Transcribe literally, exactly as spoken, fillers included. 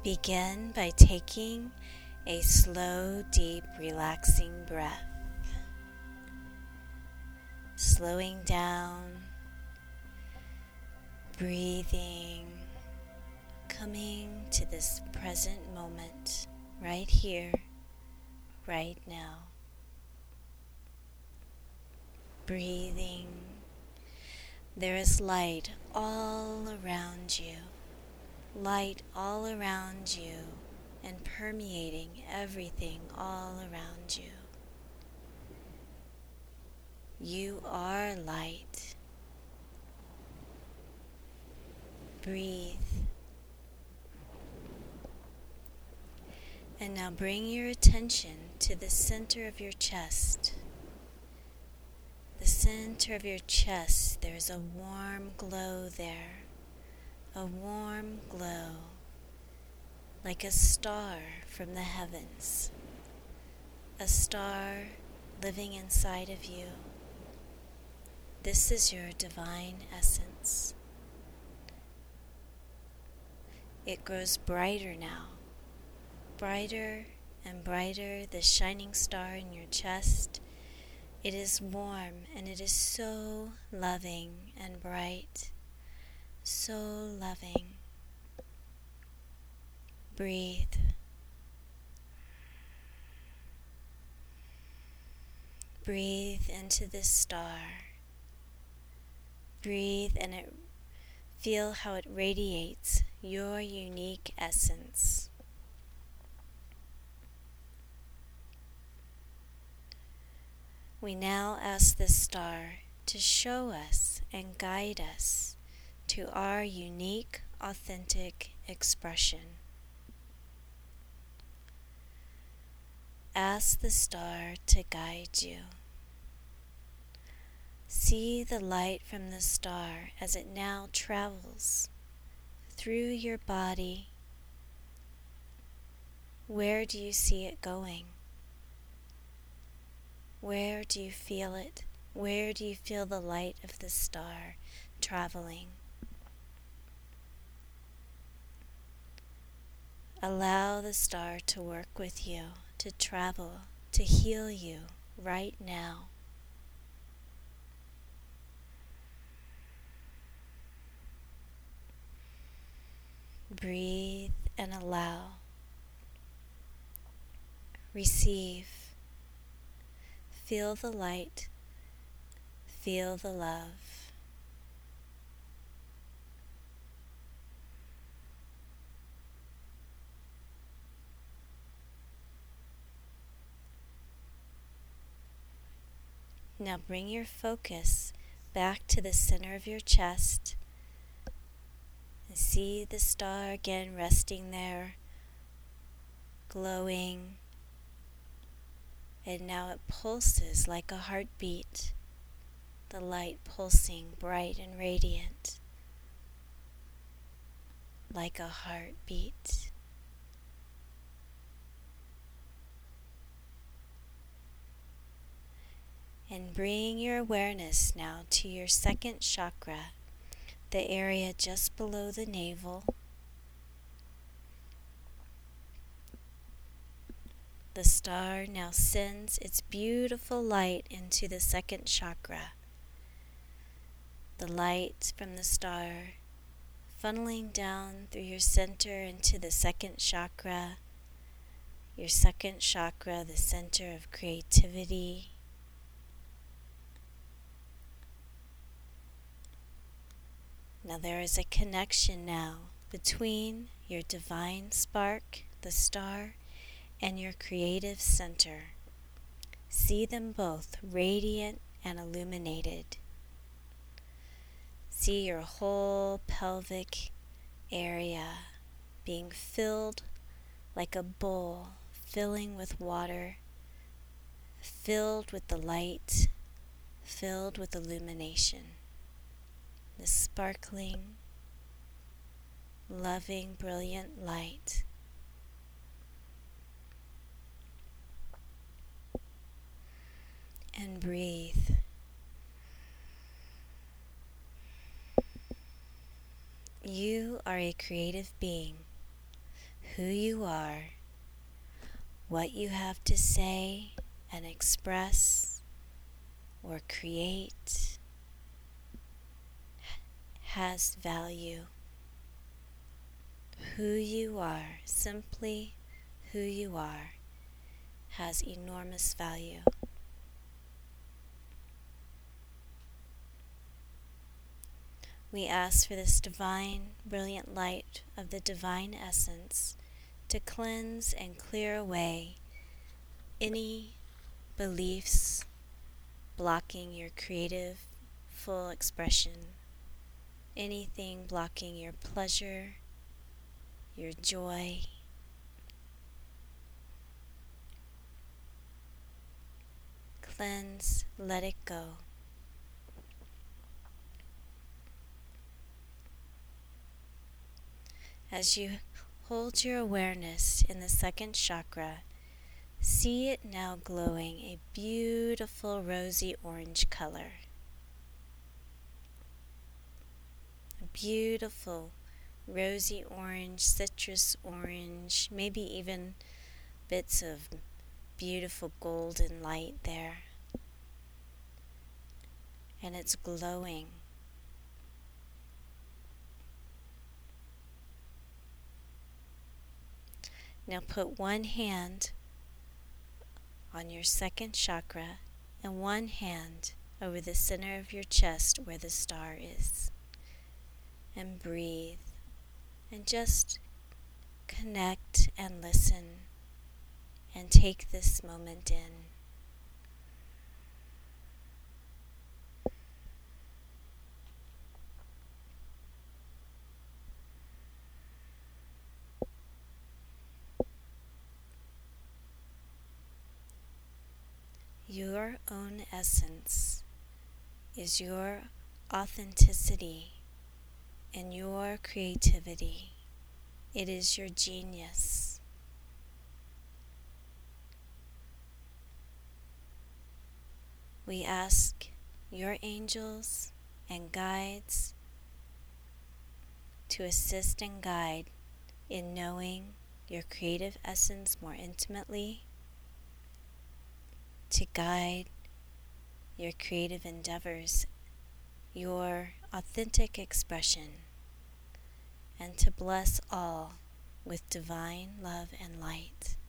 Begin by taking a slow, deep, relaxing breath. Slowing down, breathing, coming to this present moment, right here, right now. Breathing. There is light all around you. Light all around you and permeating everything all around you. You are light. Breathe. And now bring your attention to the center of your chest. The center of your chest, there's a warm glow there. A warm glow, like a star from the heavens, a star living inside of you. This is your divine essence. It grows brighter now, brighter and brighter, the shining star in your chest. It is warm and it is so loving and bright. So loving. Breathe. Breathe into this star. Breathe and it, feel how it radiates your unique essence. We now ask this star to show us and guide us to our unique, authentic expression. Ask the star to guide you. See the light from the star as it now travels through your body. Where do you see it going? Where do you feel it? Where do you feel the light of the star traveling? Allow the star to work with you, to travel, to heal you right now. Breathe and allow. Receive. Feel the light. Feel the love. Now bring your focus back to the center of your chest and see the star again resting there, glowing, and now it pulses like a heartbeat, the light pulsing bright and radiant, like a heartbeat. And bring your awareness now to your second chakra, the area just below the navel. The star now sends its beautiful light into the second chakra. The light from the star funneling down through your center into the second chakra. Your second chakra, the center of creativity. Now there is a connection now between your divine spark, the star, and your creative center. See them both radiant and illuminated. See your whole pelvic area being filled like a bowl, filling with water, filled with the light, filled with illumination. The sparkling, loving, brilliant light. And breathe. You are a creative being who you are, what you have to say and express or create has value. Who you are, simply who you are, has enormous value. We ask for this divine, brilliant light of the divine essence to cleanse and clear away any beliefs blocking your creative, full expression, anything blocking your pleasure, your joy. Cleanse, let it go. As you hold your awareness in the second chakra, see it now glowing a beautiful rosy orange color. A beautiful rosy orange, citrus orange, maybe even bits of beautiful golden light there. And it's glowing. Now put one hand on your second chakra and one hand over the center of your chest where the star is. And breathe. And just connect and listen and take this moment in. Your own essence is your authenticity and your creativity. It is your genius. We ask your angels and guides to assist and guide in knowing your creative essence more intimately, to guide your creative endeavors, your authentic expression, and to bless all with divine love and light.